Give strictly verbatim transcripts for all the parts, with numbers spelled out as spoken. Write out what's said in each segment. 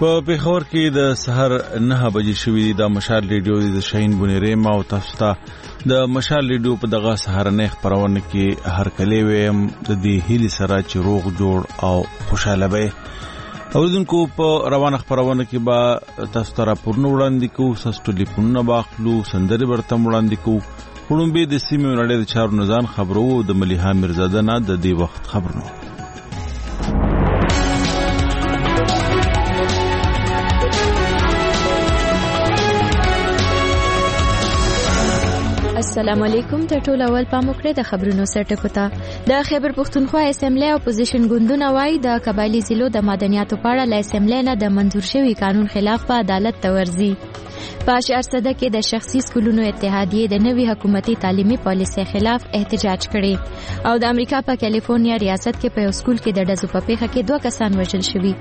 په پیښور کې د سحر نه بجې شوې د مشال ریډیو د شاهین بنيریم او تاسو ته د مشال ریډیو په دغه سحرنه خبرونه کې هر کله ویم د دې هیلي سره چې روغ جوړ او خوشاله وي. اوردونکو په روانه خبرونه کې با تاسو ته راپورونه وړاندې کوو، تاسو ټلیفونونه باخلو، سندري برته وړاندې کوو. وړومبه د سیمې نړۍ د چارو نزان خبرو د مليحه میرزاده نه د دې وخت خبرونه. السلام علیکم. ته ټول اول پام وکړئ د خبرونو سرټکو ته. د خیبر پښتونخوا اسمبلی اپوزیشن ګوندونه وایي د قبایلی ضلعو د مدنیاتو په اړه له اسمبلی نه د منظور شوی قانون خلاف په عدالت ته ورځي. په شهرسده کې د شخصي سکولونو اتحادیې د نوي حکومتي تعلیمي پالیسۍ خلاف احتجاج کړي او د امریکا په کیلیفورنیا ریاست کې په یو سکول کې د ډزو په پیښه کې دوه کسان وژل شوي.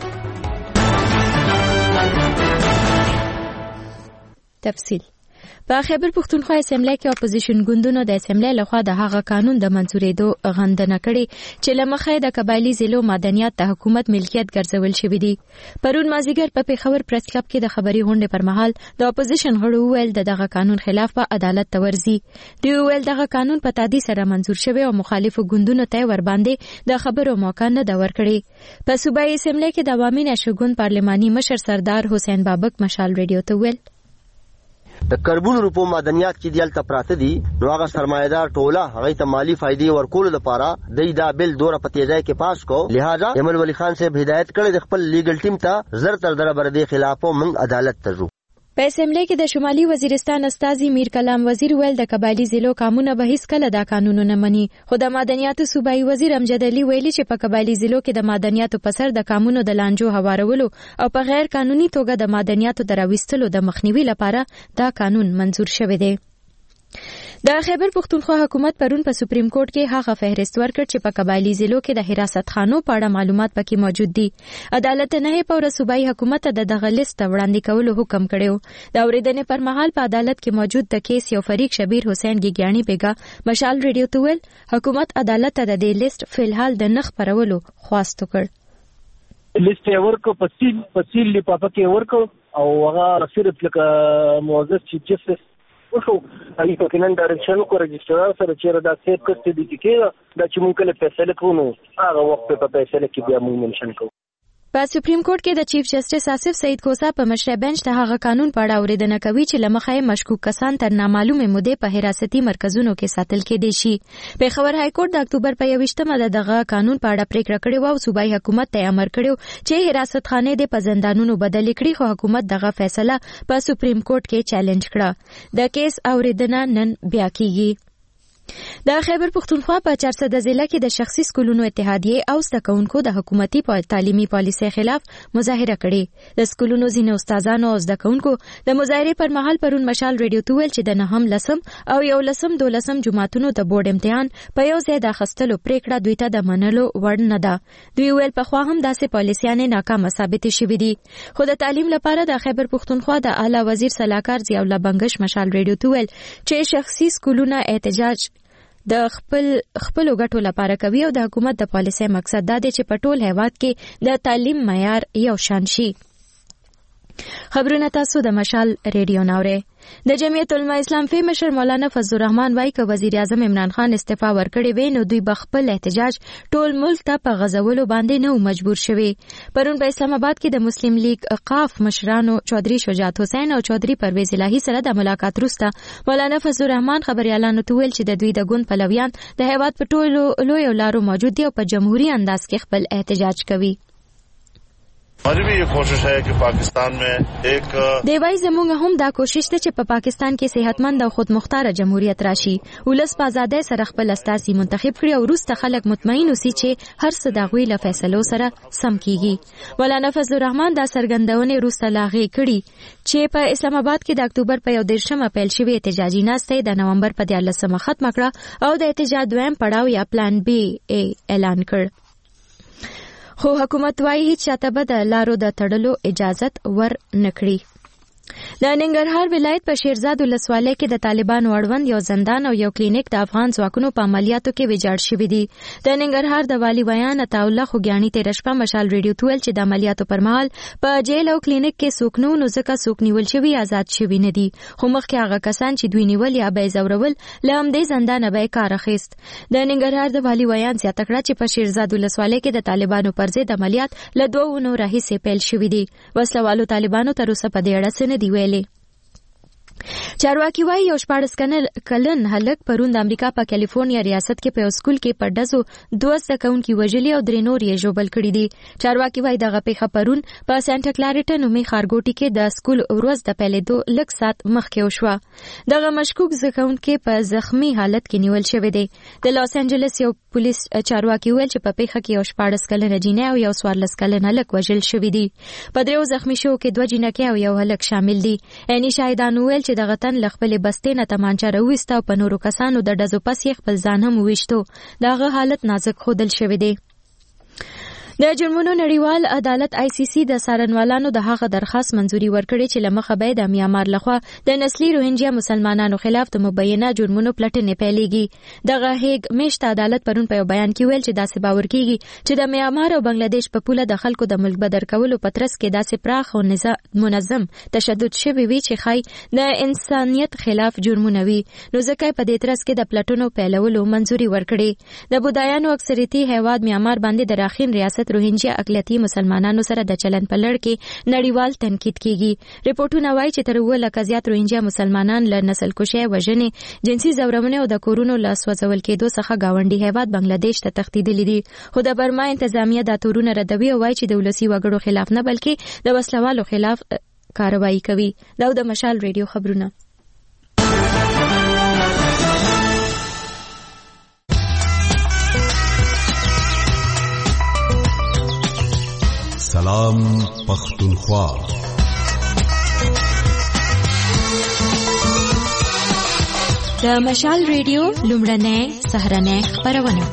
تفصیل په خیبر پښتونخوا اسمبلی کې اپوزیشن ګوندونو د اسمبلی لخوا د هغه قانون د منځورېدو غندنه کړې چې له مخې د قبایلی ضلعو مدنیات د حکومت ملکیت ګرځول شوی دی. پرون مازیګر په پیښور پریس کلب کې د خبري غونډې پر مهال د اپوزیشن غړو وویل د دغه قانون خلاف په عدالت ته ورځي. دوی وویل دغه قانون په تادی سره منظور شوی او مخالفو ګوندونو ته ور باندې د خبرو موقع نه ده ورکړې. په صوبایي اسمبلی کې د عوامي نشګوند پارلماني مشر سردار حسین بابک مشال ریډیو ته ویل د کربون روپو مدنیات چې دیالته پراته دي نو هغه سرمایدار ټوله هغه ته مالی فائدې ورکول لپاره د دا بل دوره په تیزای کې پاس کو. لہذا ایمل ولی خان صاحب هدایت کړی د خپل لیګل ټیم ته زر تر دره بر دې خلاف موږ عدالت ته ځو. په اسمبلی کې د شمالي وزیرستان استاذي میر کلام وزیر ویل د قبایلی ضلعو قانون به هیڅ کله دا قانونونه مني، خو د مدنیاتو صوبایي وزیر امجد علي ویلي چې په قبایلی ضلعو کې د مدنیاتو په سر د قانونو د لانجو هوارولو او په غیر قانوني توګه د مدنیاتو دراوستلو د مخنیوي لپاره دا قانون منظور شوی دی. د خیبر پښتونخوا حکومت پرون په سپریم کورټ کې هغه فهرست ورکړ چې په قبایلی ضلعو کې د حراست خانو په اړه معلومات پکې موجود دي. عدالت نه په صوبایي حکومت د دغه لیست وړاندې کولو حکم کړو. د اوریدنې پر مهال په عدالت کې موجود د کیس یو فریق شبیر حسین ګیګیانی بیګا مشال ریډیو ته ویل حکومت عدالت ته د دې لیست فلحال د نخ پرولو خواست وکړ. لیست ورکو پسیل پسیل لپاره کې ورکو او هغه صرف لکه موظف چیف جسټس وشو هغه په کینن ډایرکشن کو رجسټرار سره چیرې دا سیټ کړی دی چې دا چې موږ کله فیصله کوو هغه وخت په فیصله کې بیا موږ منشن کوو. په سپریم کورټ کې د چیف جسټس آصف سعید کوسا په مشر بنچ د هغه قانون په اړه اوریدنه کوي چې لمخې مشکوک کسان تر نامعلومه مودې په حراستي مرکزونو کې ساتل کېدي شي. پیښور های کورټ د اکتوبر په یوویشتمه د دغه قانون په اړه پریکړه کړې و او صوبایي حکومت ته امر کړو چې حراست خانه د پزندانونو بدل کړي، خو حکومت دغه فیصله په سپریم کورټ کې چیلنج کړه. د کیس اوریدنه نن بیا کیږي. د خیبر پښتونخوا په چارسده ضلع کې د شخصي سکولونو اتحادیې او زده کوونکو د حکومتي تعلیمي پالیسۍ خلاف مظاهره کړې. د سکولونو ځینې استادانو او زده کوونکو د مظاهرې پر مهال پرون مشال ریډیو ته ویل چې د نهم لسم او یو لسم دولسم جماعتونو د بورډ امتحان په یو ځای د اخیستلو پریکړه دوی ته د منلو وړ نه ده. دوی ویل پخوا هم داسې پالیسیانې ناکامه ثابتې شوې دي، خو د تعلیم لپاره د خیبر پښتونخوا د اعلی وزیر سلاکار ضیاء الله بنگش مشال ریډیو ته ویل چې شخصي سکولونه احتجاج د خپل خپلو ګټو لپاره کوي او د حکومت د پالیسۍ مقصد دا دی چې په ټول هیواد کې د تعلیم معیار یو شان شي. خبرونه تاسو د مشال ریډیو ناوړئ. د جمعیت علما اسلام فی مشر مولانا فضل الرحمن وايي که وزیر اعظم عمران خان استعفا ورکړي وي نو دوی به خپل احتجاج ټول ملک ته په غځولو باندې نه مجبور شوي. پرون په اسلام آباد کې د مسلم لیگ قاف مشرانو چودھری شجاعت حسین او چودھری پرویز الهی سره د ملاقات وروسته مولانا فضل الرحمن خبريالانو ته ویل چې د دوی د ګوند پلویان د هیواد په ټولو لویو لارو موجود دي او په جمهوریت انداز کې خپل احتجاج کوي. हमारी भी ये कोशिश है कि पाकिस्तान में एक دیوای زموږ هم دا کوشش ده چې په پاکستان کې صحتمند او خودمختار جمهوریت راشي، ولس په ازادۍ سره خپل استازي منتخب کړي او وروسته خلک مطمئن اوسي چې هر څه د هغوی له فیصلو سره سم کیږي. مولانا فضل الرحمن دا څرګندونې وروسته لاغې کړي چې په اسلام آباد کې د اکتوبر په یو دېرشمه پیل شوې احتجاجي ناستې د نومبر په دیارلسمه ختمه کړه او د احتجاج دویم پړاو یا پلان بی ای اعلان کړ. خو حکومت وايي هیڅ چاته به د لارو د تړلو اجازت ور نکړي. د ننګرهار ولایت په شیرزاد ولسوالۍ کې د طالبانو اړوند یو زندان او یو کلینیک د افغان ځواکونو په عملیاتو کې ویجاړ شوي دي. د ننګرهار د والي بیان عطاالله خوږیاڼي تېره شپه مشال ریډیو ته ویل چې د عملیاتو پر مهال په جیل او کلینیک کې څوک نه نو ځکه څوک نیول شوي آزاد شوي نه دي، خو مخکې هغه کسان چې دوی نیول یا به یې ځورول له همدې زندانه به یې کار اخیست. د ننګرهار د والي بیان زیاته کړه چې په شیرزاد ولسوالۍ کې د طالبانو پر ضد عملیات له دوه اونو راهیسې پیل شوي دي. وسلوالو طالبانو تر اوسه په دې اړه څه نه دي ویلي. چارواکي وايي یو شپاړس کلن هلک پرون د امریکا په کالیفورنیا ریاست کې په یو سکول کې په ډزو دوه زده کوونکي وژلي او درې نور یې ژوبل کړي دي. چارواکي وايي دغه پیښه پرون په سانټا کلاریټا نومي ښارګوټي کې د سکول ورځ د پیلېدو لږ ساعت مخکې وشوه. دغه مشکوک زده کوونکی په زخمي حالت کې نیول شوی دی. د لاس انجلس یو پولیس چارواکي ویل چې په پیښه کې یو شپاړس کلنه جینۍ او یو څوارلس کلن هلک وژل شوي دي. په دریو زخمي شوو کې دوه جینکې او یو هلک شامل دي. عیني شاهدانو ویل چې دغه تن له خپلې بستې نه تمانچه راوویسته او په نورو کسانو د ډزو پس یې خپل ځان هم وویشتو. د هغه حالت نازک ښودل شوی دی. د جرمونو نړیوال عدالت آی سی سی د څارنوالانو د هغه درخواست منځوري ورکړې چې له مخه به د میانمار لخوا د نسلي روهینجیا مسلمانانو خلاف د مبینه جرمونو پلټنې پیلېږي. دغه هیګ میشت عدالت پرون په یو بیان کې ویل چې داسې باور کیږي چې د میانمار او بنگلاديش په پوله د خلکو د ملک بدر کولو په ترڅ کې داسې پراخ او منظم تشدد شوی وي چې ښایي د انسانیت خلاف جرمونه وي، نو ځکه په دې ترڅ کې د پلټنو پیلولو منځوري ورکړې. د بودایانو اکثریتي هیواد میانمار باندې د راخین ریاست روهینجیا اقلیتي مسلمانانو سره د چلن په لړ کې نړیوال تنقید کیږي. ریپورتونه وایي چې تر اووه لکه زیات روهینجیا مسلمانان له نسل کشۍ، وژنې، جنسي ځورونې او د کورونو له سوځول کېدو څخه ګاونډي هیواد بنگلاديش ته تښتېدلي دي. خو د برما انتظامیه دا تورونه ردوي او وایي چې د ولسي وګړو خلاف نه بلکې د وسلوالو خلاف کاروایی کوي. دا د مشال ریډیو خبرونه. سلام پختونخوا. د مشال ریډیو لومړنۍ سهارنۍ خپرونه.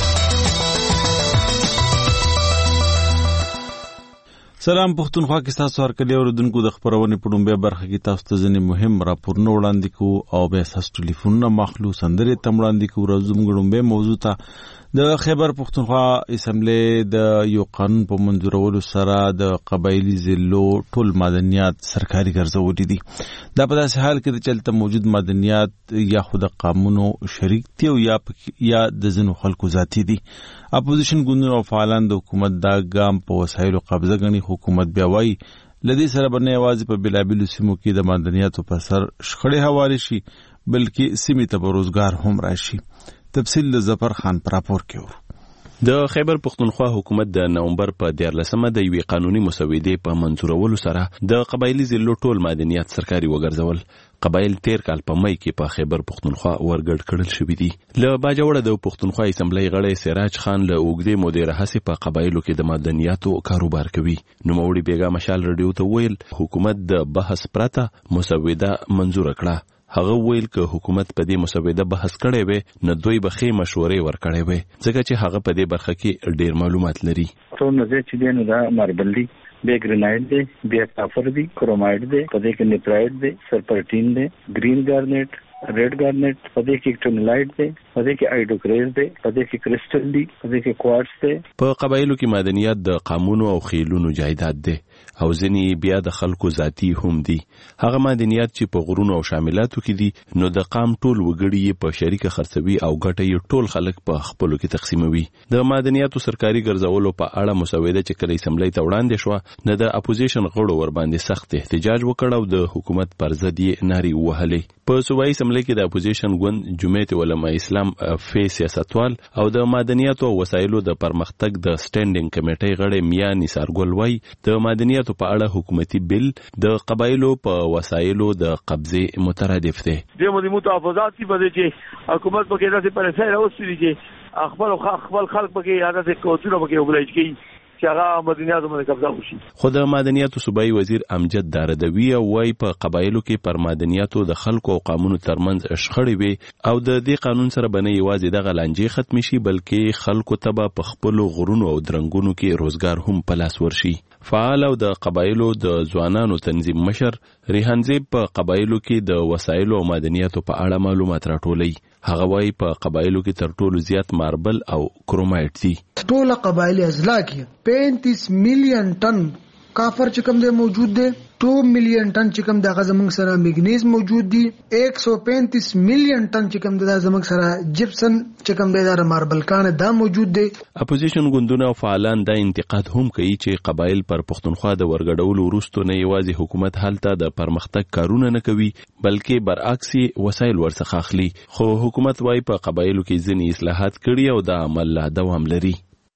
سلام پختونخوا کې تاسو هرکلی اوریدونکو د خبرونې په ډومبه برخه کې تاسو ته ځینې مهم راپورونه وړاندې کوو او بیا تاسو ټلیفونونه مخلو سندرې ته وړاندې کوو. راځو موږ ډومبه موضوع ته. د خیبر پختونخوا اسمبلی د یو قانون په منظورولو سره د قبایلی ضلعو ټول مدنیات سرکاري ګرځولي دي. دا په داسې حال کې د چلته موجود مدنیات یا خود قانونو شریک دي او یا یا د ځینو خلکو ذاتی دي. اپوزیشن ګوندونو او فعالان د حکومت دا ګام په وسایلو قبضه غني. حکومت بیا وایي لدې سره باندې یوازې په بلابلو سیمو کې د مدنیاتو په سر شخړې هواري شي بلکې سیمې ته به روزګار هم راشي. تفصیل د ظفر خان پر راپور کې ورو. د خیبر پختونخوا حکومت د نومبر په دیارلسمه د یوې قانوني مسودې په منظورولو سره د قبایلی ضلعو ټول مدنیات سرکاري وګرځول. قبایل تیر کال په مئی کې په خیبر پختونخوا ورګډ کړل شوې دي. له باجوړه د پختونخوا اسمبلی غړی سراج خان له اوږدې مودې راهیسې په قبایلو کې د مدنیاتو کاروبار کوي. نوموړي بیګا مشال رادیو ته ویل حکومت د بحث پرته مسوده منظور کړه. هغه ویل که حکومت په دې مسوده بحث کړی وي نو دوی به ښې مشورې ورکړی وي ځکه چې هغه په دې برخه کې ډېر معلومات لري. ټول نظر چې دی نو دا ماربل دی، بیا ګرینایډ دی، بیا کافر دی، کرومایډ دی، په دې کې نیپرایډ دی، سرپرټین دی، ګرین ګارنیټ، ریډ ګارنیټ، په دې کې ټونلایټ دی، په دې کې آیډوکریز دی، په دې کې کرسټل دی، په دې کې کوارټز دی. په قبایلو کې مدنیات د قامونو او خیلونو جایداد دی او ځینې بیا د خلکو ذاتی هم دي. هغه مدنیات چې په غرونو او شاملاتو کې دي نو د قام ټول وګړي یې په شریکه خرڅوي او ګټه یې ټول خلک په خپلو کې تقسیموي. د مدنیاتو سرکاري ګرځولو په اړه مسوده چې کله اسمبلی ته وړاندې شوه نو د اپوزیشن غړو ور باندې سخت احتجاج وکړ او د حکومت پر ضد یې نارې ووهلې. په صوبایي اسمبلی کې د اپوزیشن ګوند جمعیت علماء اسلام فی سیاستوال او د مدنیاتو او وسایلو د پرمختګ د سټینډینګ کمیټې غړی میا نثار ګل وایي د مدنیاتو په اړه حکومتي بل د قبایلو په وسایلو د قبضې مترادف دی. د متحفظات په دې چې حکومت پکې داسې پرېسای راوستي دي چې خپل خپل خلک پکې هغه څه کوڅونه پکې وبلایي کوي چې هغه مدنیاتو باندې قبضه وشي. خو د معدنیاتو صوبایي وزیر امجد داردوی وايي په قبایلو کې پر معدنیاتو د خلکو او قانونو ترمنځ شخړې وي او د دې قانون سره بنه یوازې دغه لانجې ختم شي بلکې خلکو ته به په خپل غرونو او درنګونو کې روزګار هم په لاس ورشي. فعال او د قبایلو د ځوانانو تنظیم مشر ریحانزیب په قبایلو کې د وسایلو او معدنیاتو په اړه معلومات راټولوي. هغه وايي په قبایلو کې تر ټولو زیات ماربل او کرومایټ دي. ټول قبایلی اضلاع کې پینتیس میلیون ټن کافر چې کوم دی موجود دی، دو میلیون ټن چې کوم دغه زموږ سره میګنیز موجود دي، ایک سو پینتیس میلیون ټن چې کوم د زموږ سره جپسن چې کوم د ماربل کان دا موجود دي. اپوزیشن ګوندونه او فعالان دا انتقاد هم کوي چې قبایل پر پښتونخوا د ورګډولو وروسته نه یوازې حکومت هلته د پرمختګ کارونه نه کوي بلکې برعکس وسایل ورڅخه اخلي. خو حکومت وايي په قبایلو کې ځینې اصلاحات کړي او دا عمل لا دوام لري.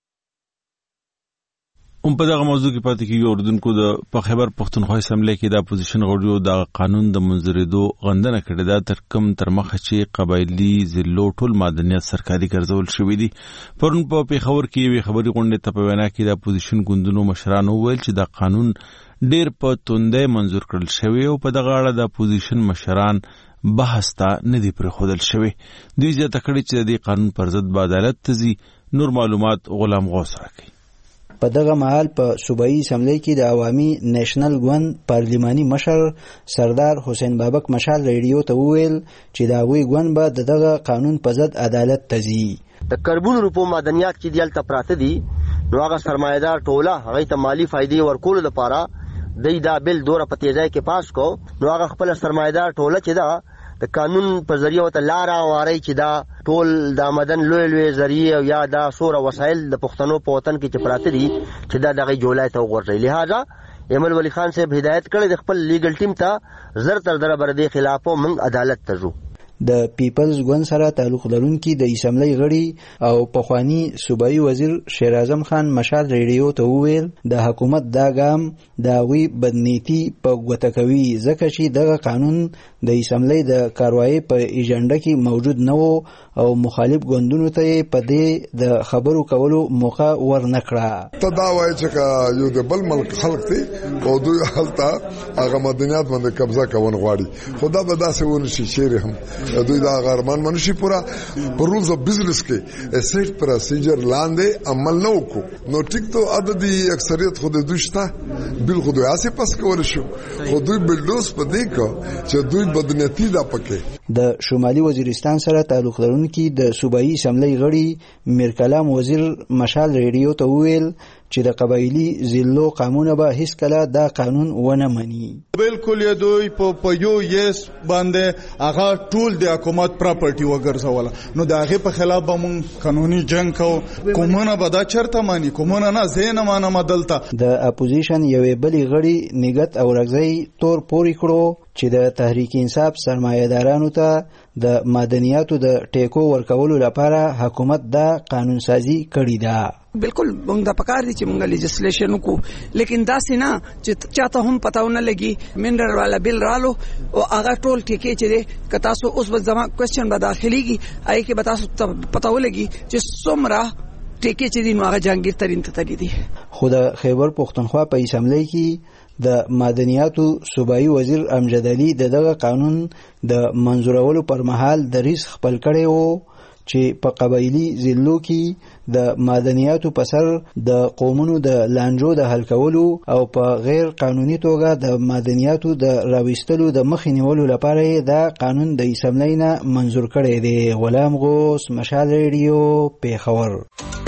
هم په دغه موضوع کې پاتې کېږي. اردوونکو د په خیبر پښتونخوا اسمبلی کې د اپوزیشن غړیو د قانون د منځورېدو غندنه کړې ده تر کوم تر مخه چې قبایلي ضلعو ټول معدنیات سرکاري ګرځول شوي دي. پرون په پېښور کې یوې خبري غونډې ته په وینا کې د اپوزیشن ګوندونو مشرانو وویل چې دا قانون ډېر په توندۍ منظور کړل شوی او په دغه اړه د اپوزیشن مشران بحث ته نه دي پرېښودل شوی. دوی زیاته کړې چې د دې قانون پر ضد به عدالت ته ځي. نور معلومات غلام غوث راکوي. په دغه مهال په صوبایي اسمبلی کې د عوامي نېشنل ګوند پارلیماني مشر سردار حسین بابک مشال ریډیو ته وویل چې د هغوی ګوند به د دغه قانون په ضد عدالت ته ځي. د کربون روپو معدنیات چې دلته پراته دي نو هغه سرمایدار ټوله هغه ته مالی فائدې ورکول لپاره د دا بل دوره په تیزای کې پاس کو نو هغه خپل سرمایدار ټوله چې دا د قانون په ذریعہ ته لار واري چې دا ټول د آمدن لوی لوی ذریعہ یا دا سوره وسایل د پښتنو په وطن کې چې پراته دي چې دا دغه جولای ته وګورځي. لہذا ایمل ولی خان صاحب هدایت کړی د خپل لیګل ټیم ته زر تر در بر دې خلاف موږ عدالت ته ځو. د پیپلز ګوند سره تعلق لرونکي د اسمبلی غړي او پخوانی صوبایي وزیر شیر اعظم خان مشال ریډیو ته وویل د حکومت دا ګام د هغوی بدنیتي په ګوته کوي ځکه چې دغه قانون د اسمبلی د کاروایی په ایجنډا کې موجود نه و او مخالف ګوندونو ته په دې د خبرو کولو موقع ورنکړه. ته دا وایي چې یو د بل ملک خلک دي او دوی هلته هغه مدنیات باندې قبضه کوون غواړي. خدا به داسې ونشي چې هم دوی دا غرمان منشي پورا پر رولز اف بزنس کې سیټ پروسیجر لاندې عمل نه وکړو نو ټیک ته عددي اکثریت خود دوی شته بل خود یې پاس کول شو خو دوی بلډوز په دې کو چې دوی بدنیتی دا پکې. د شمالي وزیرستان سره تعلق لرونکي د صوبایي اسمبلی غړي میر کلام وزیر مشال ریډیو ته وویل چې د قبایلی ضلعو قانون به هیڅ کله دا قانون ونه مني. بالکل یې دوی په یو یس باندې هغه ټول د حکومت پراپرټي وګرځول نو د هغه په خلاف به مونږ قانوني جنگ کوو. کومونه به دا چرته مانی کومونه نه زین مانه مدلته. د اپوزیشن یوې بلې غړي نګت او رغزی تور پوری کړو چې د تحریک انصاف سرمایه‌دارانو ته د معدنیاتو د ټیکو ورکولو لپاره حکومت دا قانون سازی کړی ده. بالکل موږ د پکار دي چې موږ لیجسلیشن وکړو لیکن دا سینا چې چاته هم پتاونه لګي منډر والا بل رالو او هغه ټول ټیکې چې کتا سو اوس وځما کوېسچن به داخليږي آی کې بتا سو پتاو لګي چې څومره ټیکې چې دي نو هغه جهانگیر ترين ته تللی دي. خو د خیبر پښتونخوا په اسمبلی کې د معدنیاتو صوبایي وزیر امجد علي د دغه قانون د منظورولو پر مهال دریس خپل کړی وو چې په قبایلی ضلعو کې د معدنیاتو په سر د قومونو د لانجو د حل کولو او په غیر قانوني توګه د معدنیاتو د راوستلو د مخې نیولو لپاره دا قانون د اسمبلی نه منظور کړی دی. غلام غوث مشال ریډیو پېښور.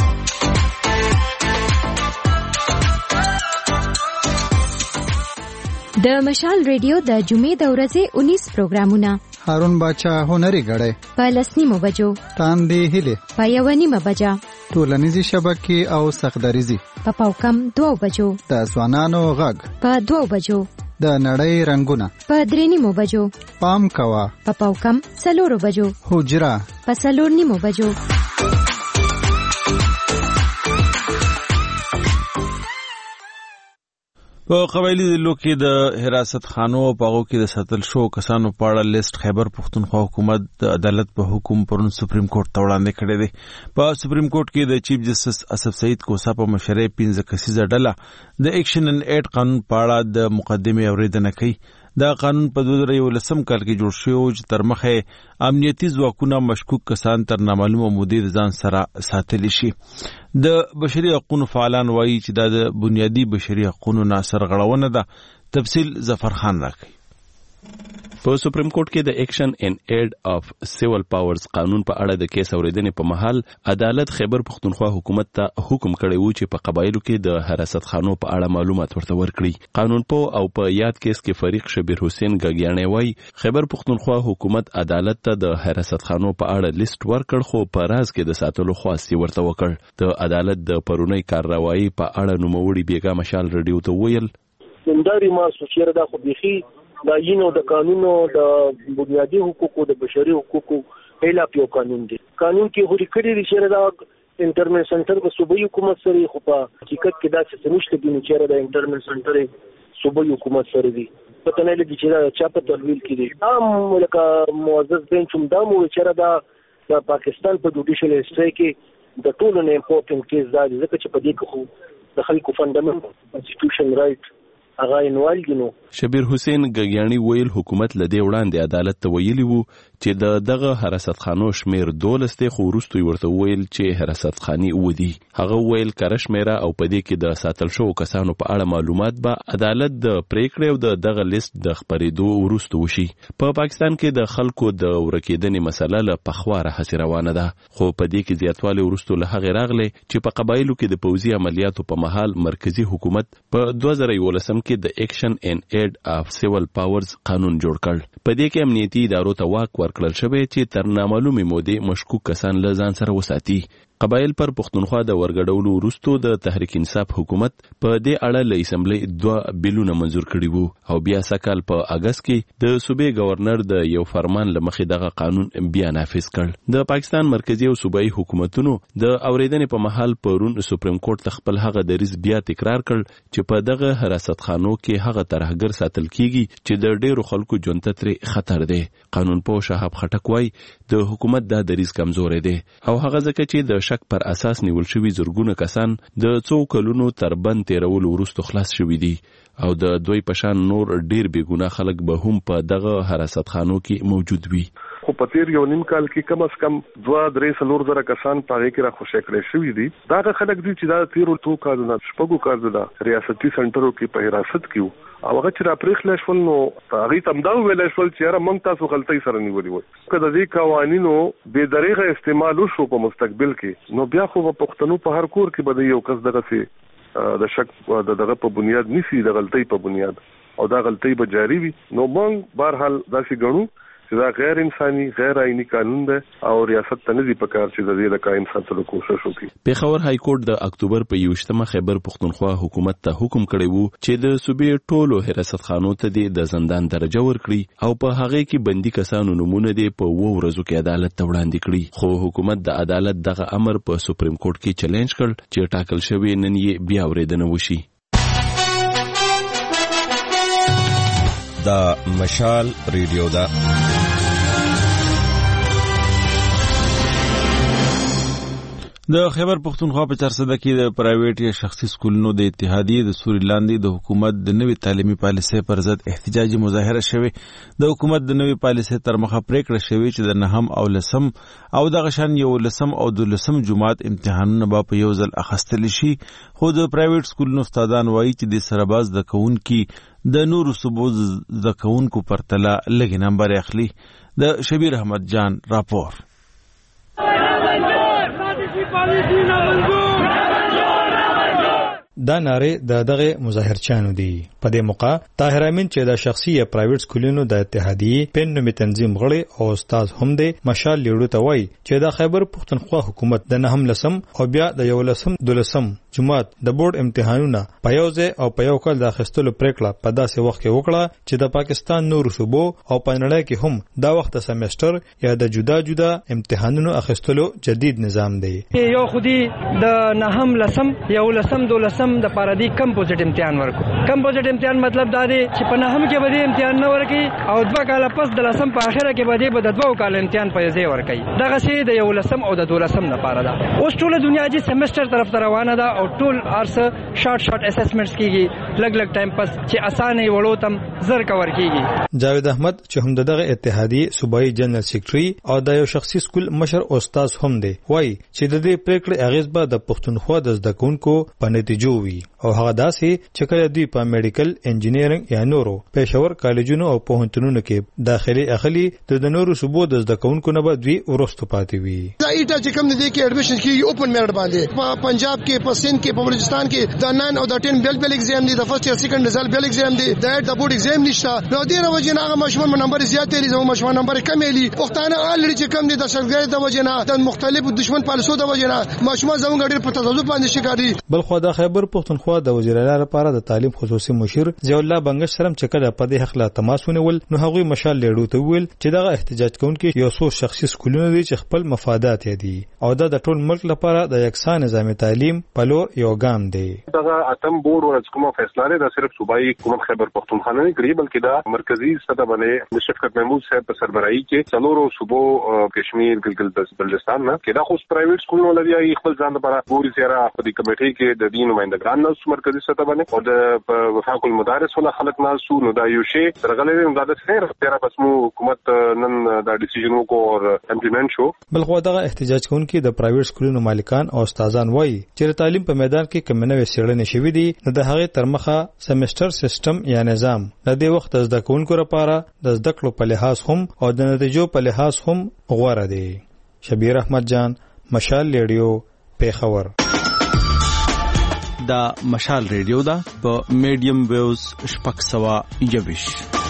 د مشال ریډیو د جمعې د ورځې انیس پروګرامونه هارون باچا هنري غړې په لسنیمو بجو تاندې هله په یوانیمه بجا ټولنیزي شبکې او سخدریزي په پاوکم دوه بجو د ځوانانو غږ په دوه بجو د نړۍ رنگونه په درېنیمو بجو پام کوا په پاوکم سلورو بجو حجرا په سلور نیمو بجو. په قبایلی ضلعو کې د حراست خانو او پاغو کې د ساتل شو کسانو په اړه لیست خیبر پختونخوا حکومت د عدالت په حکم پرون سپریم کورټ ته وړاندې کړی دی. په سپریم کورټ کې د چیف جسټس اسف سعید کوسا په مشرۍ پنځه کسیزه ډله د ایکشن ان ایډ قانون په اړه د مقدمې اورېدنه کوي. دا قانون په دوه زره یولسم کال کې جوړ شوی و چې تر مخه امنیتي ځواکونه مشکوک کسان تر نامعلومه مودې د ځان سره ساتلی شي. د بشري حقوقو فعالان وایي چې دا د بنیادی بشري حقوقو نه سرغړونه ده. تفصیل ظفر خان راکړي. په سپریم کورټ کې د ایکشن ان ایډ اف سیول پاورز قانون په اړه د کیس اوریدنې په محل عدالت خیبر پختونخوا حکومت ته حکم کړی و چې په قبایلو کې د حراست خانو په اړه معلومات ورته ورکړي. قانون په او په یاد کیس کې فریق شبیر حسین ګاګیانی وایي خیبر پختونخوا حکومت عدالت ته د حراست خانو په اړه لیست ورکړ خو په راز کې د ساتلو خواست ورته وکړ. د عدالت د پرونی کارروایي په اړه نوموړي بیګا مشال رادیو ته ویل زمداري ما سوچره دا خو بيخي دا یینو د قانونو د بنیادی حقوقو د بشري حقوقو ایلا پیو قانون دی. قانون کې هوري کړی دی چې دا انټرمن سنټر په صوبایي حکومت سره خو په حقیقت کې دا څه نشته دی چې دا انټرمن سنټر صوبایي حکومت سره دی. پته نه لګی چې دا چا په تلویل کې دی. عام لکه معزز بنچ هم دا مو چې دا د پاکستان په جوډیشل هسټری کې د ټولو نه امپورټنت کیس دا دی ځکه چې په دې کې خو د خلکو فندامنټل کانسټیټیوشن رائټ هغه انوالګینو. شبیر حسین ګاګیانی ویل حکومت لدی وړاندې عدالت ته ویلی وو چې د دغه حراست خانو شمیر دولس ته خو وروسته ورته ویل چې حراست خاني ودی. هغه ویل کرش میرا او پدې کې د ساتل شو کسانو په اړه معلومات به عدالت د پریکړې او د دغه لیست د خبرېدو وروسته وشي. په پاکستان کې د خلکو د ورکیدنې مسله له پخواره هڅې روانه ده خو پدې کې زیاتوالی وروسته له هغه راغله چې په قبایلو کې د پوځي عملیاتو په محل مرکزی حکومت په دوه زره یولسم کې د ایکشن ان ایډ اف سیول پاورز قانون جوړ کړ. په دې کې امنیتي ادارو ته واک ورکړل شوی چې تر نامعلومې مودې مشکوک کسان له ځان سره وساتي. قبایل پر پختونخوا د ورګډولو وروسته د تحریک انصاف حکومت په دې اړه له اسمبلی دوه بیلونه منزور کړي وو او بیا سکهال په اگست کې د صوبې گورنر د یو فرمان لمخې دغه قانون بیا نافذ کړ. د پاکستان مرکزی او صوبایي حکومتونو د اوریدنې په محل پرون سپریم کورټ ته خپل هغه دریځ بیا تکرار کړ چې په دغه حراست خانو کې هغه ترهګر ساتل کیږي چې د ډیرو خلکو ژوند ته ترې خطر دی. قانون پوه شهاب خټک وایي د حکومت دا دریځ کمزوري دی او هغه ځکه چې د شک پر اساس نیول شوی زرګونه کسان د څو کلونو تر بند تیرولو وروسته خلاص شوي دي او د دوی پشان نور ډیر بې ګناه خلک به هم په دغه حراست خانو کې موجود وي. خو په تیر یو نیم کال کې کم از کم دوه درې څلور زره کسان په هغه کې را خوشی کړی شوي دي. دا خلک دي چې دا تیرو تو کارونه شپږو کارونه ریاستي سنټرو کې په حراست کې او هغه چې را پرېخل شول نو هغه تم دا ویل شول چې را مونږ تاسو غلطۍ سره نیولې وي. کله دې قوانینو به دریغه استعمال وشو په مستقبل کې نو بیا خو په پښتنو په هر کور کې به یو کس دغه سي د شک د دغه په بنیاد نسی د غلطۍ په بنیاد او دا غلطۍ به جاری وي. نو موږ بهرحال داسې ګڼو چې دا غیر انساني غیر آئینی قانون دی او ریاست ته نه دي پکار چې د دې د قائم ساتلو کوشش وکړي. پیښور های کورټ د اکتوبر په یوشتمه خیبر پختونخوا حکومت ته حکم کړی وو چې د صوبې ټولو حراست خانو ته د زندان درجه ورکړي او په هغه کې بندي کسانو نمونه دي په وو ورځو کې عدالت ته وړاندې کړي. خو حکومت د عدالت دغه امر په سپریم کورټ کې چیلنج کړ چې ټاکل شوی نن یې بیا اوریدنه وشي. دا مشال ریډیو دا د خیبر پختونخوا په چارسده کې د پرایویټ یا شخصي سکولونو د اتحادیې د سوري لاندې د حکومت د نوي تعلیمي پالیسۍ پر ضد احتجاجي مظاهره شوې. د حکومت د نوي پالیسۍ تر مخه پریکړه شوې چې د نهم او لسم او دغه شان یو لسم او دولسم جماعت امتحانونه به په یو ځل اخیستل شي. خو د پرایویټ سکولونو استادان وایي چې د سره باز د کوونکي د نورو صوبو د کوونکو پرتله لږ نمبر اخلي. د شبیر احمد جان راپور. دا ناره د دغه مظاهرچانو دي. په دې موقع طاهر امین چې د شخصي یا پرایویټ سکولونو د اتحادیې پن نومي تنظیم غړي او استاد هم دی مشال لیړو ته وایي چې د خیبر پختونخوا حکومت د نهم لسم او بیا د یو لسم دولسم جمعات د بورډ امتحانونه په یو ځای او په یو کال د اخیستلو پریکړه په داسې وخت کې وکړه چې د پاکستان نورو صوبو او په نړۍ کې هم دا وخت د سمستر یا د جدا جدا امتحانونو اخیستلو جدید نظام دی. یو خودي د نهم لسم یو لسم دو لسم د پارادي کمپوزیټ امتحان ورکو. کمپوزیټ امتحان مطلب دا دی چې په نهم کې به امتحان نه ورکي او دوه کال پس د لسم په اخره کې به به د دوه کال امتحان په ځای ورکي. دغه شی د یو لسم او د دو لسم لپاره ده. اوس ټول دنیا چې سمستر طرف ته روانه ده او ټول ارسه شارټ شارټ اسسمنټس کیږي لګ لګ ټایم پس چې اسانه وړو تم زر کور کیږي. جاوید احمد چې هم دغه اتحادیه صوبایي جنرال سیکریټري او د یو شخصي سکول مشر استاد هم دی وای چې د دې پریکړې اغیز به د پښتونخوا د زده کوونکو په نتیجو وي او هغه داسې چې کله دوی په میډیکل انجینیرینګ یا نورو پېښور کالجونو او پوهنتونونو کې داخلي اخلي د نورو صوبو د زده کوونکو نه به دوی ورستو پاتې وي. دا ایټا چې کوم دي کې اډمیشن کیږي اوپن میرټ باندې په پنجاب کې په سند کې په بلوچستان کې د ناین او د ټین بیل بیل ایگزام دي د فرست یا سیکنډ رزلټ بیل ایگزام دي د ایټ د بورډ ایگزام نشته. نو دې راوځي نه هغه مشمول نمبر زیات لري زموږ مشمول نمبر کم لري. پښتانه الریډي چې کوم دي د شرګړې د وجنه د مختلفو دشمن پالیسو د وجنه مشمول زموږ ډېر په تضاد باندې شګاري. بل خو د خیبر پښتونخوا د وزیر اعلی لپاره د تعلیم خصوصي مشیر ضیاء الله بنگش سره چې کله په دې حق لا تماس ونیول نو هغه مشال لیډو ته ویل چې دغه احتجاج کوونکي یو څو شخصي سکولونه دي چې خپل مفادات دي او دا د ټول ملک لپاره د یکسان نظام تعلیم په لور یو ګام دی. دغه اتم بورډ ورڅ کومه فیصله لري دا صرف صوبایي حکومت خیبر پختونخوا نه کړی بلکې دا مرکزی سطح باندې د شفقت محمود صاحب په سربراهي کې څلورو صوبو کشمیر ګلګت بلتستان نه کې دا خو پرایویټ سکولونه لري خپل ځان لپاره پوری سره په دې کمیټې کې د دین نمائندګان نه مرکزی سطح باندې او د وفاق المدارس ولا خلک نه سو نو دا یو شی درغلې نو دا د خیر تیرا بس مو حکومت نن دا ډیسیژن کو او امپلیمنٹ شو. بل خو دغه احتجاج کوونکي د پرایویټ سکولونو مالکان او استادان وایي چې تعلیم په میدان کې کم نه وسیړنې شوې دي نو د هغه ترمخه سمستر سیستم یا نظام د دې وخت زده کوونکو لپاره د زده کړو په لحاظ هم او د نتیجو په لحاظ هم غوړه دي. شبیر احمد جان مشال ریډیو پیښور. دا مشال ریډیو دا په میډیم ویوز شپږ سوه یویش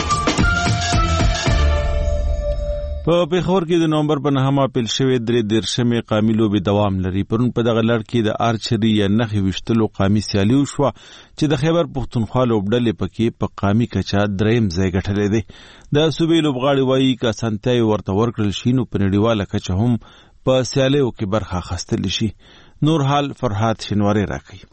په پیښور کې د نومبر په نهمه پیل شوې درې دیرشمې قامي لوبې دوام لري. پرون په دغه لړ کې د آرچري یا نښې ویشتلو قامي سیالي وشوه چې د خیبر پښتونخوا لوبډلې پکې په قامي کچه دریم ځای ګټلی دی. د صوبې لوبغاړي وایي که اسانتیا یې ورته ورکړل شي نو په نړیواله کچه هم په سیالیو کې برخه اخیستلی شي. نور حال فرحات شینواری راکوي.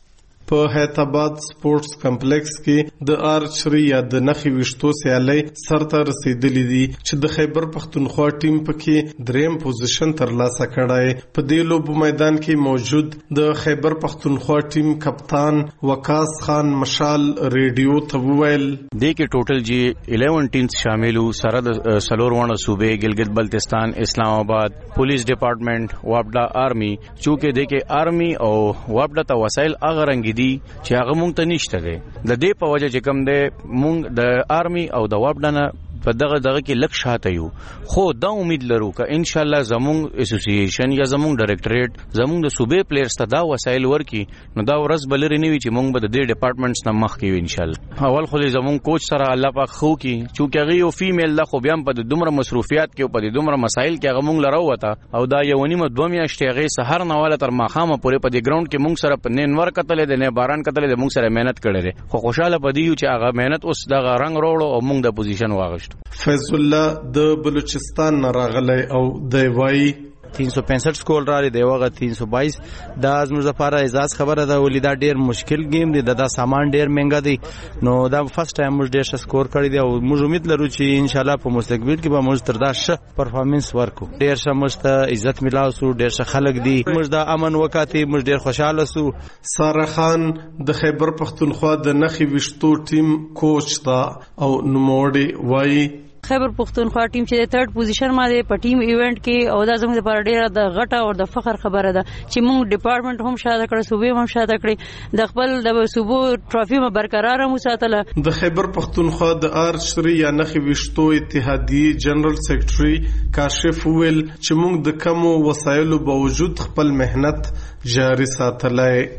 په حیدرآباد سپورتس کمپلیکس کې د آرچري یا د نښې ویشتو سیالۍ سرته رسیدلې دي چې د خیبر پښتونخوا ټیم پکې دریم پوزیشن ترلاسه کړی. په دې لوبو میدان کې موجود د خیبر پښتونخوا ټیم کپتان وقاص خان مشال ریډیو ته وویل دې کې ټوټل جی الیون ټیمز شاملو سره د سلور ونه صوبې ګلګت بلتستان اسلام آباد پولیس ډپارټمنٹ وابډا آرمی چونکه دې کې آرمی او وابډا ته وسایل اغه رنګ دي چې هغه مونږ ته نشته دي. د دې په وجه چې کوم دی مونږ د آرمی او د وابډا نه په دغه دغه کې لک شاته یو خو دا امید لرو چې ان شاء الله زموږ اسوسییشن یا زموږ ډایریکټریټ زموږ د صوبې پلیئرز ته دا وسایل ورکي نو دا ورځ بلری نه وي چې مونږ به د دې ډپارټمنټس نه مخ کیو ان شاء الله. اول خو زموږ کوچ سره الله پاک خو کی چې هغه یو فیمیل لا خو بیا په دومره مصروفیات کې په دومره مسایل کې هغه مونږ لرو وته او دا یو نیمه دوه میاشتې هغه سحر نه والا تر ماخامه پورې په دې ګراوند کې مونږ سره په نینور کتلې د نه باران کتلې د مونږ سره مهنت کړې ده خو خوشاله پدې چې هغه مهنت اوس د رنگ وروړو او مونږ د پوزیشن واغشت. فیض الله د بلوچستان نه راغلی او د وای तीन सौ पैंसठ स्कोर را دی وغه तीन सौ बाईस دا زموږ لپاره اعزاز خبره ده ولې دا ډیر مشکل گیم دی دا, دا سامان ډیر مهنګا دی نو دا فرست ټایم موږ ډیر سکور کړی دی او موږ امید لرو چې ان شاء الله په مستقبل کې به موږ تر دا ښه پرفارمنس ورکو. ډیر ښه موږ ته عزت ملاو سو ډیر ښه خلک دي موږ د امن وکاتې موږ ډیر خوشاله سو. ساره خان د خیبر پښتونخوا د نښې ویشتو ټیم کوچ دا او نوموړي وایي خیبر پختونخوا ټیم چې د تھرد پوزیشن باندې په ټیم ایونت کې او دا زموږ لپاره ډیره د غټه او د فخر خبره ده چې موږ ډپارټمنټ هم شاته کړ صوبې هم شاته کړې د خپل د صوبو ټرافي م برقرار مو ساتله. د خیبر پختونخوا د آرچري یا نښې ویشتو اتحادیه جنرال سیکریټري کاشف ویل چې موږ د کمو وسایلو باوجود خپل مهنت جاری ساتلای.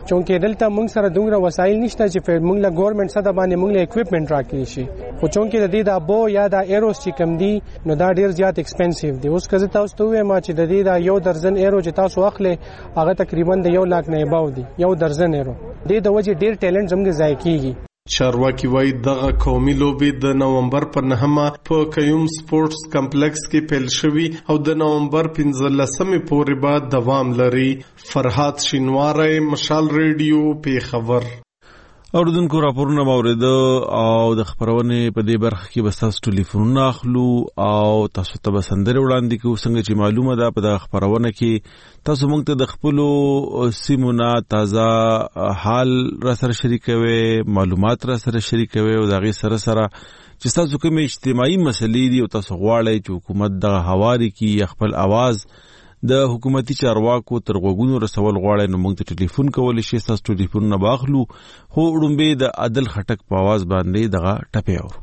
چونکې دلته موږ سره دومره وسایل نشته چې موږ له ګورنمنت سره باندې موږ له اکوپمنٹ راکړي شي خو چونکې د دې د بو یا د ایروس چې کم دي نو دا ډیر زیات ایکسپنسیو دی اوس که تاسو ته وایم چې د دې د یو درجن ایرو چې تاسو اخلي هغه تقریبا د یو لاک نه باو دی یو درجن ایرو د د وجه ډیر ټیلنټ زموږ ځای کیږي چارواکي وایي دغه قومي لوبي د نومبر پر نهمه په کيوم سپورتس کمپلیکس کې پیل شوی او د نومبر پنځلسمې پورې به دوام لري. فرحات شینواری، مشال ریډیو، پیښور. اوردونکو راپورونه باورید او د خبرونه په دې برخه کې بس تاسو ټلیفونونه اخلو او تاسو ته بسندره وړاندې کوو څنګه چې معلومه ده په د خبرونه کې تاسو موږ ته د خپل سیمونه تازه حال را سره شریکوي، معلومات را سره شریکوي او دغه سره سره چې تاسو کوم اجتماعي مسلې دي او تاسو غواړئ چې حکومت د هواري کې خپل आवाज د حکومتي چارواکو تر غوګونو رسول غواړي نو موږ ته ټلیفون کولای شئ. تاسو ټلیفون نه باخلو خو وړومبه د عادل خټک په आवाज باندې دغه ټپه اورو.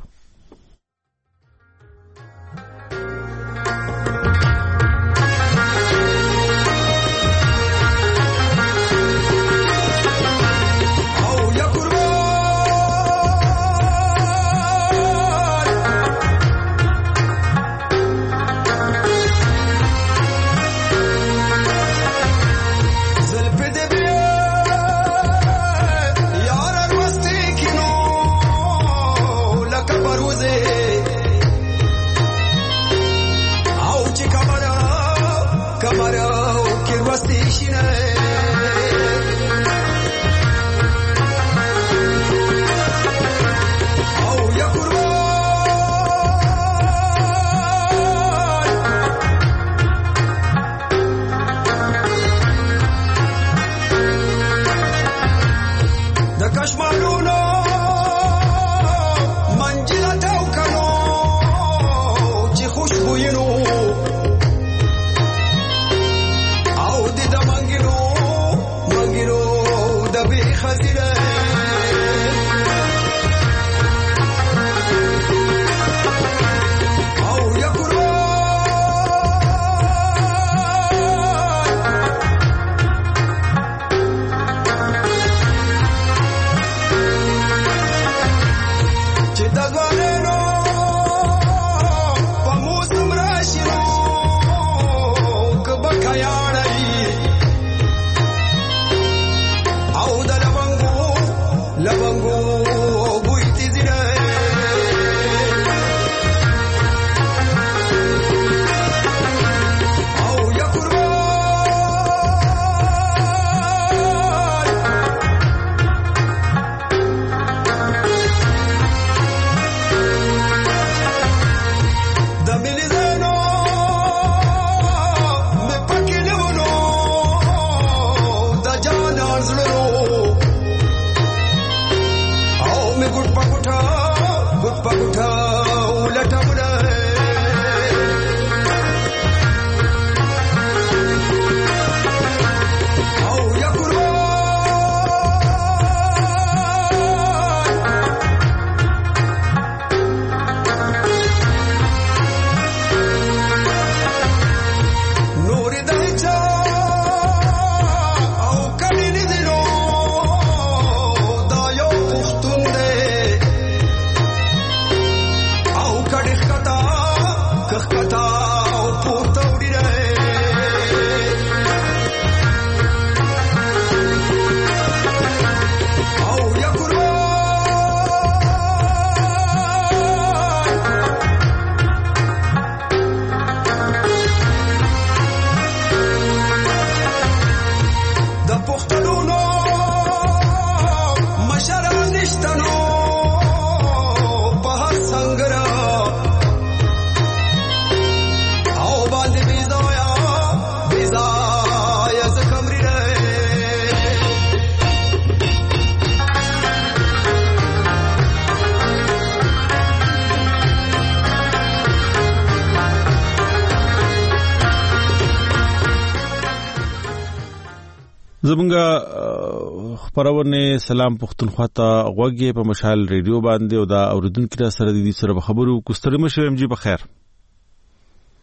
زمونږه خبرونه سلام پښتونخوا ته غوږی په مشال ریډیو باندې او دا اوریدونکو سره د دې سره خبرو کوستري مشه ام جی بخیر.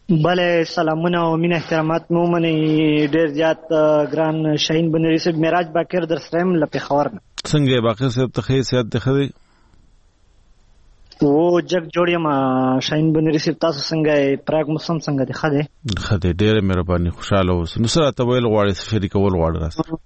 بله سلامونه او مینه احترامات مو منی ډیر زیات ګران شاهین بنری صاحب معراج باقر در سرم لپاره خبر څنګه باقر صاحب ته خیر سیادت ده خدي و جگ جوړی ما شاهین بنری صاحب تاسو څنګه پراګ موسم څنګه ده خده خده ډیر مهرباني خوشاله اوس نو سره ته ویل غواړي شریکول غواړي راست